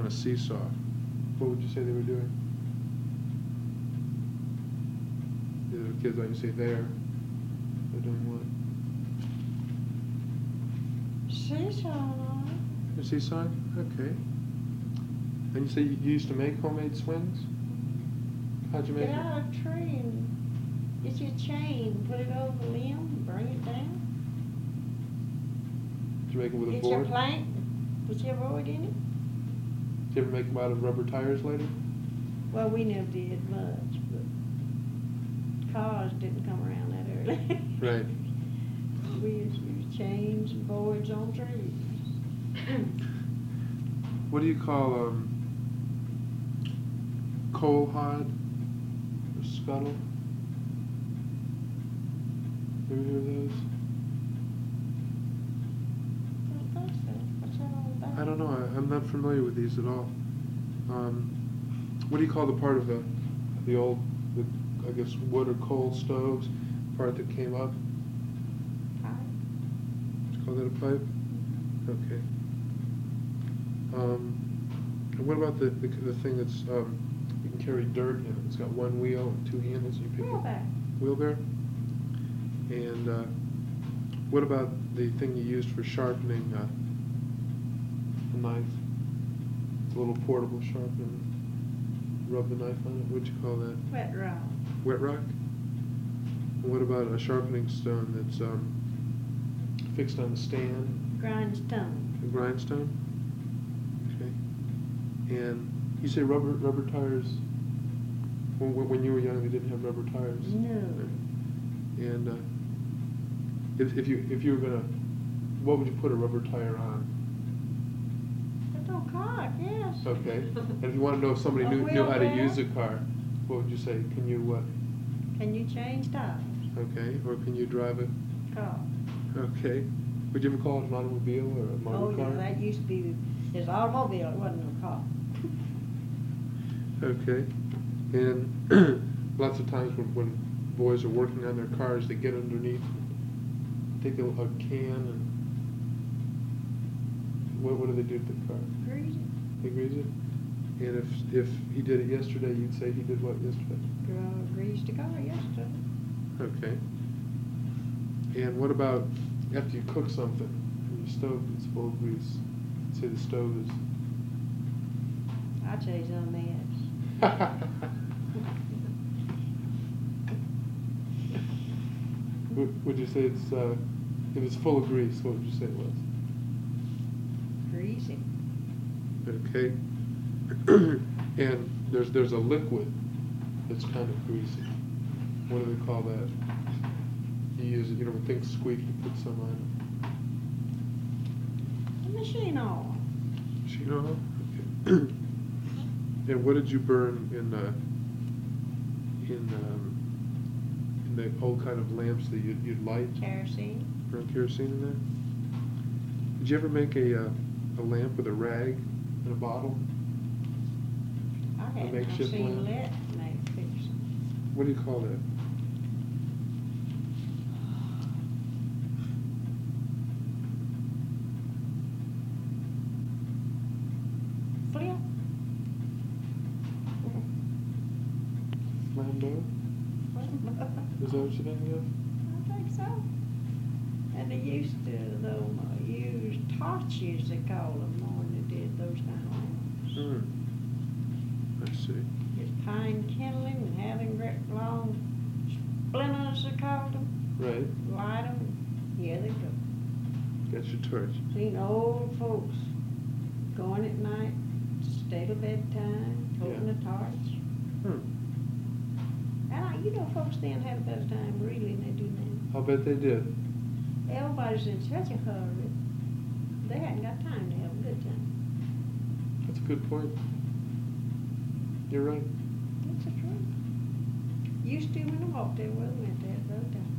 a seesaw. What would you say they were doing? The kids, like you say, they're doing what? Seesaw. A seesaw? Okay. And you say you used to make homemade swings? How'd you make Get them? out of a tree and get your chain, put it over the limb, and bring it down. Did you make them with a Get your board? plank, put your board in it. Did you ever make them out of rubber tires later? Well, we never did much, but cars didn't come around that early. Right. We used chains and boards on trees. What do you call coal hod or scuttle? Ever hear of those? What's that all about? I don't know. I'm not familiar with these at all. What do you call the part of the old, I guess, wood or coal stoves, part that came up? Pipe. Did you call that a pipe? Okay. And what about the thing that's you can carry dirt in it? It's got one wheel and two handles. You pick Wheelbarrow. Wheelbarrow. And what about the thing you used for sharpening a knife? It's a little portable sharpener. Rub the knife on it. What'd you call that? Wet rock. Wet rock. And what about a sharpening stone that's fixed on a stand? Grindstone. A grindstone. Okay. And you say rubber tires. When you were young, they didn't have rubber tires. No. And if you were gonna, what would you put a rubber tire on? But no car, yes. Okay. And if you want to know if somebody A knew how to wheelbarrow. use a car, what would you say? Can you what? Can you change tires? Okay. Or can you drive it? Car. Okay. Would you ever call it an automobile or a motor Oh, car? yeah, that used to be, his automobile, it wasn't no car. Okay. And lots of times when boys are working on their cars, they get underneath and take a can and what do they do to the car? Grease it. They grease it? And if he did it yesterday, you'd say he did what yesterday? Greased the car yesterday. Okay. And what about after you cook something and your stove gets full of grease? Say the stove is... I'd say it's a mess. Would you say it's, if it's full of grease, what would you say it was? Greasy. Okay. And there's a liquid that's kind of greasy. What do they call that? You use it, when things squeak, you put some on The machine oil. it. Machine oil? Okay. And what did you burn in the old kind of lamps that you'd light? Kerosene. Burn kerosene in there? Did you ever make a lamp with a rag and a bottle? I hadn't makeshift seen lamp? that make fix. What do you call that? Flip. Flambeau? Is that what you're thinking of? I think so. And they used to, though, use torches, they called them, more than they did those kind of lamps. I see. It's pine kindling and having great long splinters, they called them. Right. Light them, here they go. Got your torch. Seen old folks going at night, stay till bedtime, holding Yeah. a torch. And folks then had a better time reading than they do now. I'll bet they did. Everybody's in such a hurry, they hadn't got time to have a good time. That's a good point. You're right. That's the truth. Used to when they walked everywhere they went, they had a good time.